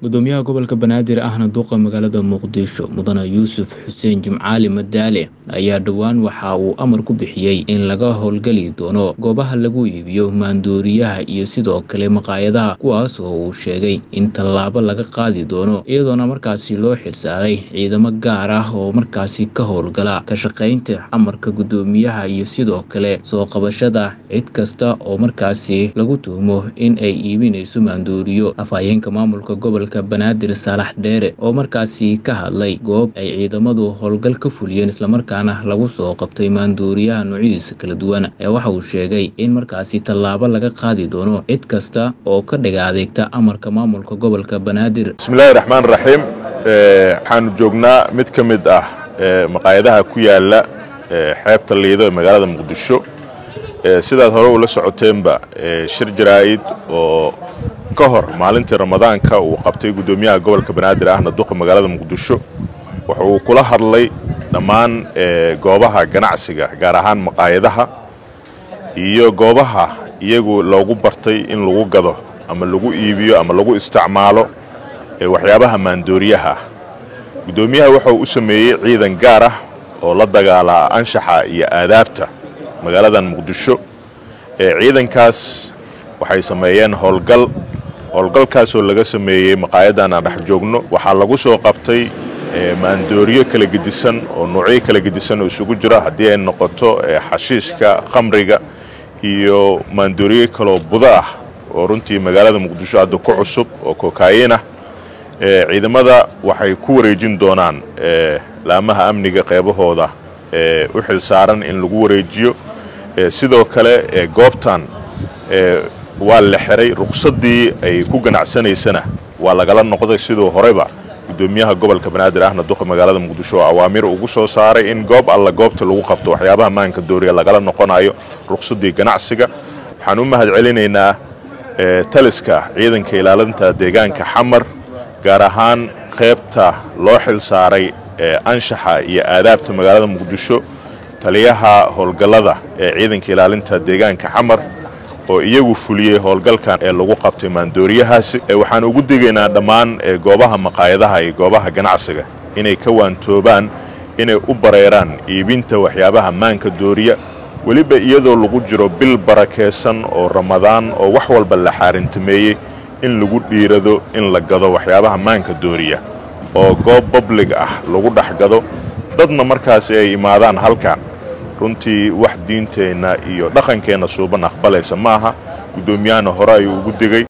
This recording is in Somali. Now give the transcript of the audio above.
gudoomiyaha gobolka Banaadir ahna duqa magaalada Muqdisho mudane Yuusuf Xuseen Jimcaali Madaale ayaa dhawaan waxa uu amar ku bixiyay in laga howlgali doono goobaha lagu iibiyo maandooriyaha iyo sidoo kale maqaayadaha kuwaas oo uu sheegay in tallaabo laga qaadi doono iyadoona markaasi loo xilsaaray ciidamo gaar ah oo markaasi ka howlgala ka shaqaynta amarka gudoomiyaha iyo sidoo kale soo qabashada cid kasta oo markaasi lagu tuhmo in ay iibinayso maandooriyo. Afhayeenka maamulka gobolka Banaadir Saalax Dheere oo markaasi ka hadlay goob ay ciidamadu howlgal ka fuliyeen islamarkaana lagu soo qabtay maandooriyaha noocyadiisa kala duwan waxa uu sheegay in markaasi tallaabo laga qaadi doono cid kasta oo ka dhiga adeegta amarka maamulka gobolka Banaadir. Bismillahir Rahmaanir Rahiim. Waxaan joognaa mid ka mid ah maqaayadaha ku yaala xeebta Liido ee magaalada Muqdisho. Sidaad hore ula socoteenba shir jaraa'id oo ka hor maalintii Ramadaanka uu qabtay gudoomiyaha gobolka Banaadir ahna duqa magaalada Muqdisho waxa uu kula hadlay dhammaan goobaha ganacsiga gaar ahaan maqaayadaha iyo goobaha iyagu loogu bartay in lagu gado ama lagu iibiyo ama lagu isticmaalo waxyaabaha maandooriyaha. Gudoomiyaha waxa uu sameeyay ciidan gaar ah oo la dagaala anshaxa iyo aadaabta magaalada Muqdisho. Ciidankaas waxay sameeyeen howlgalkaas oo laga sameeyay maqaayadan aan dhex joogno. Waxaa lagu soo qabtay maandooriyo kala gedisan oo noocyo kala gedisan oo isugu jira haddii ay noqoto xashiishka, khamriga iyo maandooriyo kale oo buda ah oo runtii magaalada Muqdisho hadda ku cusub oo kokaayina. Ciidamada waxay ku wareejin doonaan laamaha amniga qaybahooda u xilsaaran in lagu wareejiyo. Sidoo kale goobtan waa la xiray ruqsadii ay ku ganacsanaysana waa lagala noqday sidoo horeba gudoomiyaha gobolka Banaadir ahna duqa magaalada Muqdisho awaamir ugu soo saaray in goob alla goobta lagu qabto waxyaabaha maanka dooriya lagala noqonayo ruqsadii ganacsiga. Waxaan u mahadcelinaynaa taliska ciidanka ilaalinta deegaanka Xamar gaar ahaan qaybta loo xilsaaray anshaxa iyo aadaabta magaalada Muqdisho, taliyaha howlgallada ciidanka ilaalinta deegaanka Xamar oo iyagu fuliyay howlgalkan lagu qabtay maandooriyahaasi. Waxaan ugu digaynaa dhammaan goobaha maqaayadaha iyo goobaha ganacsiga inay ka waantoobaan inay u bareeraan iibinta waxyaabaha maanka dooriya waliba iyadoo lagu jiro bil barakeysan oo Ramadaan oo wax walba la xaarintimeeyay in lagu dhiirado in la gado waxyaabaha maanka dooriya oo goob public ah lagu dhaxgado dadna markaas ay imaadaan halkan. runtii wax diinteena iyo dhaqankeena suuban aqbalaysa maaha. Gudoomiyahana hore ayuu ugu digay